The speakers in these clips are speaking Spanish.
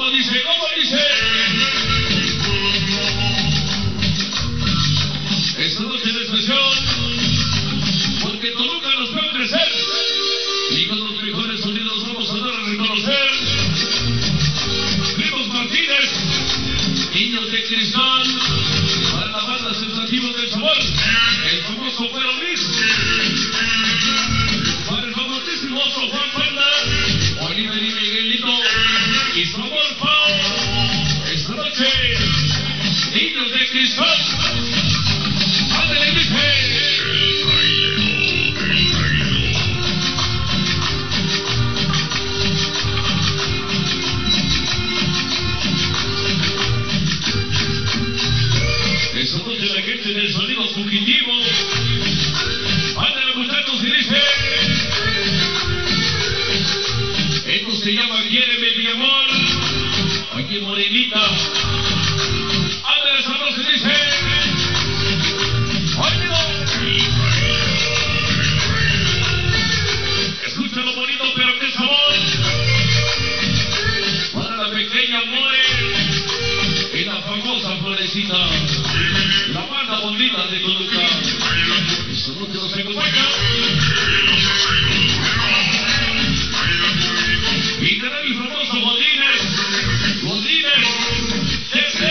¿Cómo dice? ¿Cómo dice? Esta noche de expresión, porque Toluca nos va a crecer y con los mejores sonidos vamos a dar a reconocer. Primos Martínez, Niños de Cristal, para la banda Sensativos del Sabor, el famoso Güero Luis, para el famosísimo Oso Juan Panda, Oliver y Miguelito y su amor Pau. Esta noche, Niños de Cristal, ándale, dice. Esta noche la gente del sonido fugitivo, ándale muchachos y dice, esto se llama Quiéreme mi amor, aquí Morenita, ándale sabroso y dice, escucha lo bonito pero qué sabor, para la pequeña More y la famosa Florecita, la banda bonita de Toluca. Esta noche nos acompaña y será mi famoso Godínez desde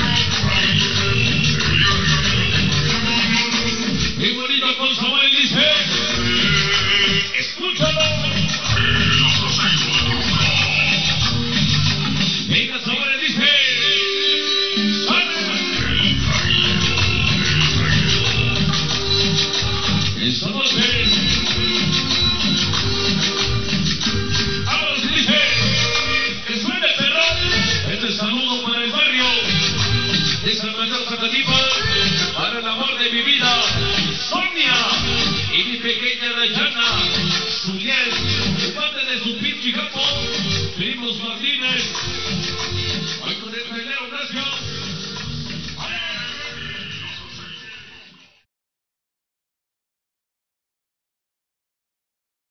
mi bonito con Samuel dice, escúchalo. Venga Samuel dice, esta noche, ahora se dice, que suene el perrón. Este saludo para el barrio de San Mateo Zacatipa, para el amor de mi vida, Sonia, y mi pequeña Dayana, Julián, de parte de su pinche campo, Primos Martínez.